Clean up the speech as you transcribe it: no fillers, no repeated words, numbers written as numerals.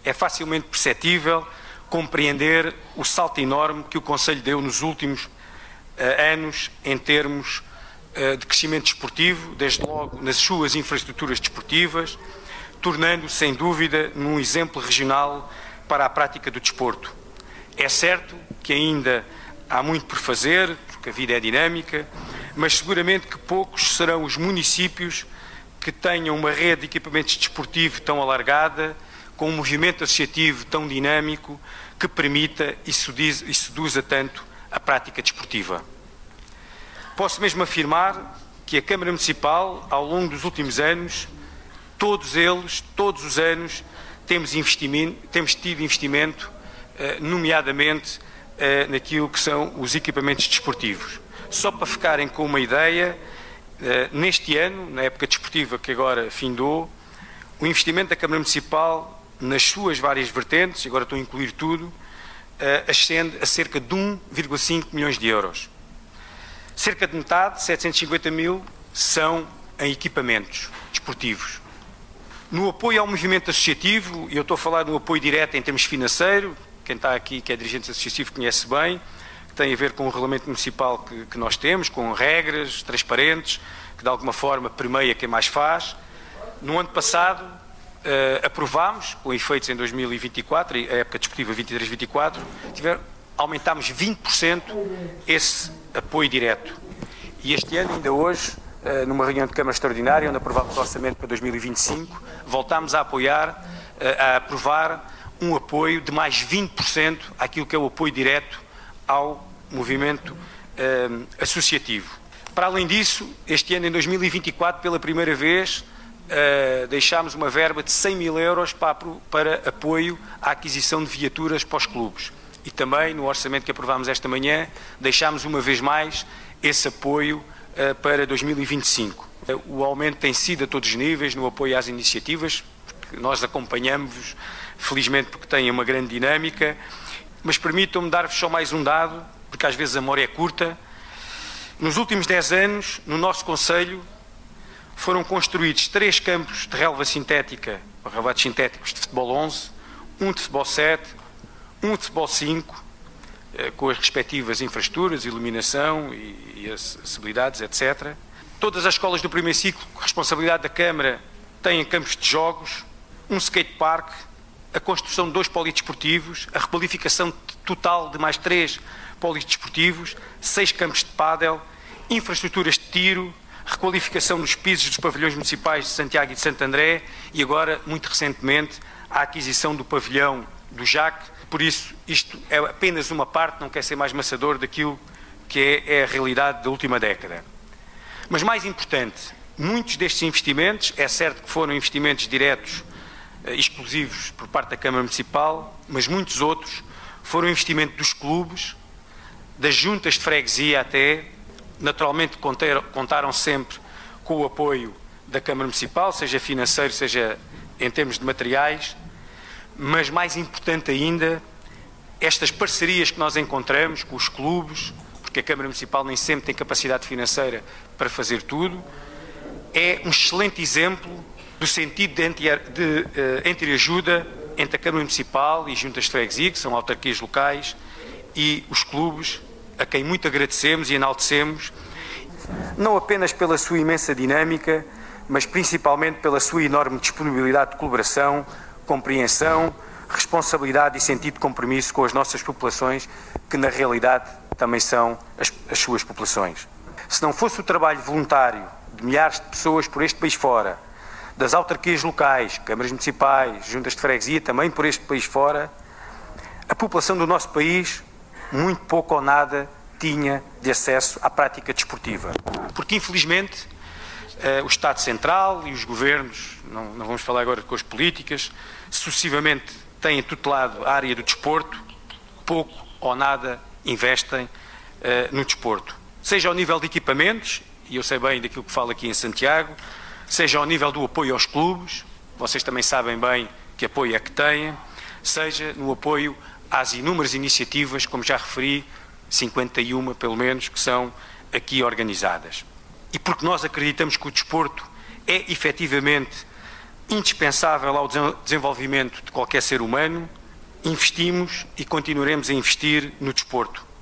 é facilmente perceptível compreender o salto enorme que o Conselho deu nos últimos anos em termos de crescimento desportivo, desde logo nas suas infraestruturas desportivas, tornando-se, sem dúvida, num exemplo regional para a prática do desporto. É certo que ainda há muito por fazer, porque a vida é dinâmica, mas seguramente que poucos serão os municípios que tenham uma rede de equipamentos desportivos tão alargada, com um movimento associativo tão dinâmico, que permita e seduza tanto a prática desportiva. Posso mesmo afirmar que a Câmara Municipal, ao longo dos últimos anos, todos os anos, temos tido investimento, nomeadamente naquilo que são os equipamentos desportivos. Só para ficarem com uma ideia, neste ano, na época desportiva que agora findou, o investimento da Câmara Municipal, nas suas várias vertentes, agora estou a incluir tudo, ascende a cerca de 1,5 milhões de euros. Cerca de metade, 750 mil, são em equipamentos desportivos. No apoio ao movimento associativo, e eu estou a falar no apoio direto em termos financeiros, quem está aqui, que é dirigente associativo, conhece bem, que tem a ver com o regulamento municipal que nós temos, com regras transparentes, que de alguma forma permeia quem mais faz. No ano passado, aprovámos, com efeitos em 2024, a época desportiva 23-24, aumentámos 20% esse apoio direto. E este ano, ainda hoje, numa reunião de Câmara Extraordinária, onde aprovámos o orçamento para 2025, voltámos a aprovar um apoio de mais 20% àquilo que é o apoio direto ao movimento associativo. Para além disso, este ano, em 2024, pela primeira vez, deixámos uma verba de 100 mil euros para apoio à aquisição de viaturas para os clubes. E também, no orçamento que aprovámos esta manhã, deixámos uma vez mais esse apoio para 2025. O aumento tem sido a todos os níveis no apoio às iniciativas, porque nós acompanhamos-vos, felizmente porque têm uma grande dinâmica, mas permitam-me dar-vos só mais um dado, porque às vezes a memória é curta. Nos últimos 10 anos, no nosso Conselho, foram construídos 3 campos de relva sintética, ou relevados sintéticos de futebol 11, um de futebol 7, um de futebol 5, com as respectivas infraestruturas, iluminação e acessibilidades, etc. Todas as escolas do primeiro ciclo, com responsabilidade da Câmara, têm campos de jogos, um skatepark, a construção de 2 polidesportivos, a requalificação total de mais 3 polidesportivos, 6 campos de pádel, infraestruturas de tiro, requalificação dos pisos dos pavilhões municipais de Santiago e de Santo André e agora, muito recentemente, a aquisição do pavilhão do JAC. Por isso, isto é apenas uma parte, não quer ser mais maçador daquilo que é a realidade da última década. Mas mais importante, muitos destes investimentos, é certo que foram investimentos diretos, exclusivos por parte da Câmara Municipal, mas muitos outros foram investimento dos clubes, das juntas de freguesia até, naturalmente contaram sempre com o apoio da Câmara Municipal, seja financeiro, seja em termos de materiais, mas mais importante ainda, estas parcerias que nós encontramos com os clubes, porque a Câmara Municipal nem sempre tem capacidade financeira para fazer tudo, é um excelente exemplo do sentido de entreajuda entre a Câmara Municipal e juntas de freguesia, que são autarquias locais, e os clubes, a quem muito agradecemos e enaltecemos, não apenas pela sua imensa dinâmica, mas principalmente pela sua enorme disponibilidade de colaboração, compreensão, responsabilidade e sentido de compromisso com as nossas populações, que na realidade também são as suas populações. Se não fosse o trabalho voluntário de milhares de pessoas por este país fora, das autarquias locais, câmaras municipais, juntas de freguesia, também por este país fora, a população do nosso país muito pouco ou nada tinha de acesso à prática desportiva. Porque, infelizmente, o Estado Central e os governos, não vamos falar agora com as políticas, sucessivamente têm tutelado a área do desporto, pouco ou nada investem no desporto. Seja ao nível de equipamentos, e eu sei bem daquilo que falo aqui em Santiago, seja ao nível do apoio aos clubes, vocês também sabem bem que apoio é que têm, seja no apoio às inúmeras iniciativas, como já referi, 51 pelo menos, que são aqui organizadas. E porque nós acreditamos que o desporto é efetivamente indispensável ao desenvolvimento de qualquer ser humano, investimos e continuaremos a investir no desporto.